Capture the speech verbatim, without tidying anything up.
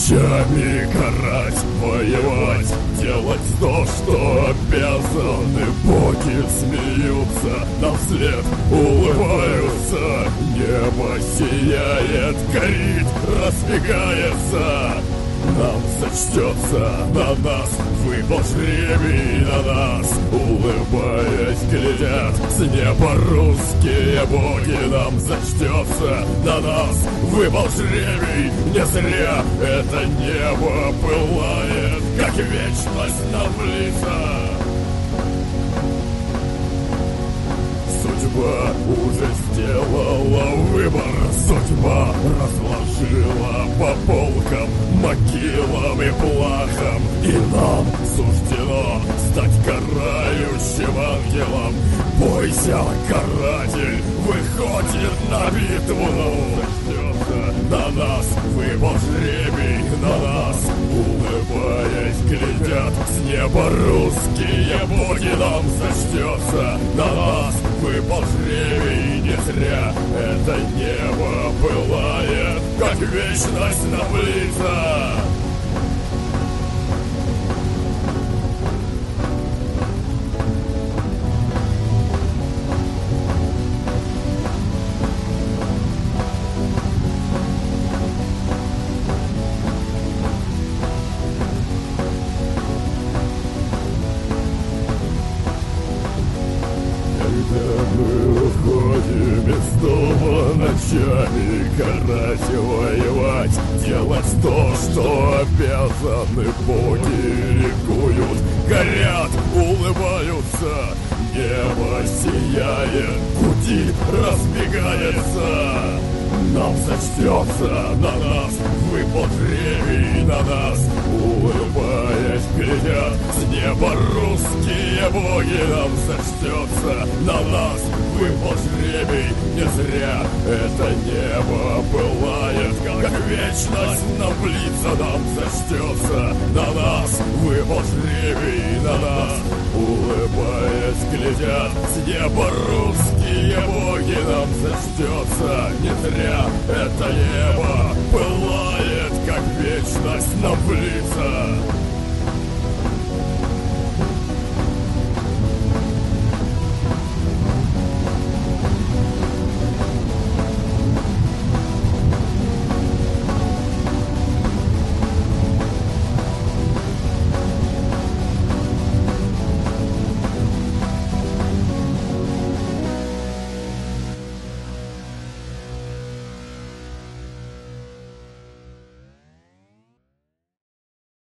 ночами карать, воевать, делать то, что обязаны. Боги смеются, нам вслед улыбаются. Небо сияет, горит, разбегается. Нам зачтется, на нас выпал жребий, на нас, улыбаясь, глядят с неба русские боги. Нам зачтется, на нас выпал жребий, не зря это небо пылает, как вечность нам в лица. Судьба уже сделала выбор, судьба разложила по полкам, могилам и плахам, и нам суждено стать карающим ангелом. Бойся, каратель выходит на битву. На нас выпал жребий, на нас, улыбаясь, глядят с неба русские боги. Нам зачтется, на нас выпал жребий, не зря это небо пылает, как вечность нам в лица. Мы уходим из дома ночами, карать и воевать, делать то, что обязаны. Боги ликуют, горят, улыбаются. Небо сияет, гудит, разбегается. Нам зачтется, на нас выпал жребий, на нас, улыбаясь, глядят с неба русские боги. Нам зачтется, на нас выпал жребий, не зря это небо пылает, как вечность нам в лица. Нам зачтется, на нас выпал жребий, на нас, улыбаясь, глядят с неба русские боги. Нам зачтется, не зря это небо пылает, как вечность нам в лица.